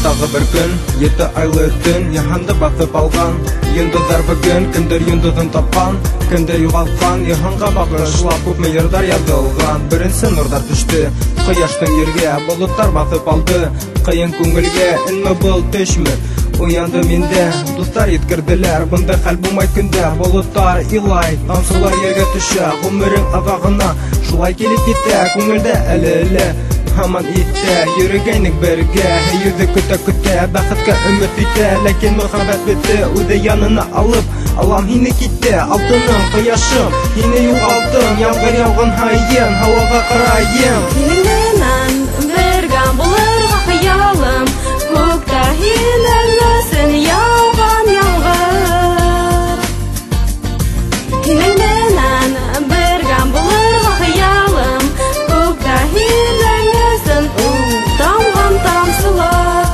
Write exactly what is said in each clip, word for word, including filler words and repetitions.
тағы бір күн, еті айлы түн, яханды басып алған. Йындыздар бүгін, кімдер йындызын тапқан, кімдер юғалтқан, яханға бағышлап көп мейірдар язылған. Бірінші нұрдар түсті, қияштың ерге, болыттар басып алды, қиын көңілге, інмі бұл түшмі? Уянды менде, достар еткірділер, бұндай қәл болмай күнде, болыттар илай, тамсылар ерге түші, ғұмырың азағына, шулай келіп кетті, көңілді әлі-әлі. Хаман итте, йөрегәйнек бергә, йөҙө көтә-көтә, бәхеткә өмет итә, ләкин мөхәббәт бетте, үҙе янына алып, алам һине китте, алтыным, ҡояшым, һине юғалттым, ямғыр яуған һайын, һауаға ҡарайым. Һинең менән бергә булырға хыялым, күктә һинең өсөн яуған яңғыр. Һинең менән бергә булырға хыялым, күктә һинең өсөн тамған тамсылар.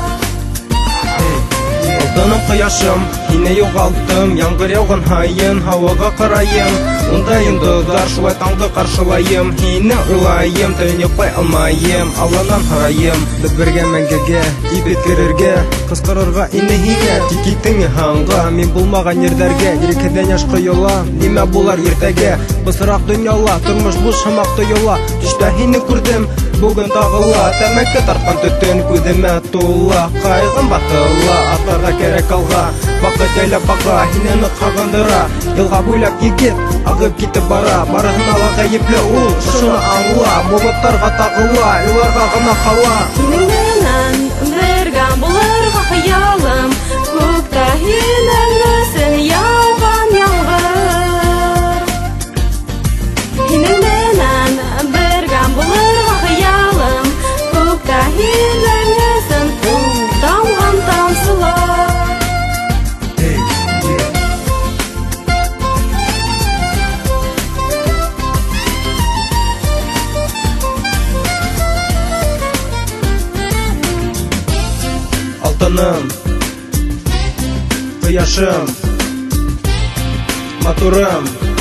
Алтыным, ҡояшым, һине юғалттым, ямғыр яуған һайын, һауаға ҡарайым. Унда йондоҙҙар, шулай таңды ҡаршылайым, һине уйлайым, төн йоҡлай алмайым, Алланан һорайым. Беҙ бергә мәңгегә, ибет керергә, ҡысҡырырға ине һиңә, тик киттең һанға, мин булмаған ерҙәргә, ирекһеҙҙән йәш ҡойола, нимә булыр иртәгә? Бысыраҡ донъяла, тормош буш һымаҡ тойола, төштә һине күрҙем, бүген тағыла, тәмәке тартҡан төтөн күҙемә тула, ҡайғым баҫыла, атларға кәрәк алға, ваҡыт яйлап баға, һине ныҡ һағындыра, йылға буйлап егет ағып китеп бара, барыһына ла ғәйепле ул, шуны аңла, болоттарға тағыла, иларға ғына ҡала. Һинең менән бергә булырға хыялым, күктә һинең өсөн яуған яңғыр. Һинең менән бергә булырға хыялым, күктә һинең өсөн тамған тамсылар. Алтыным, ҡояшым, матурым,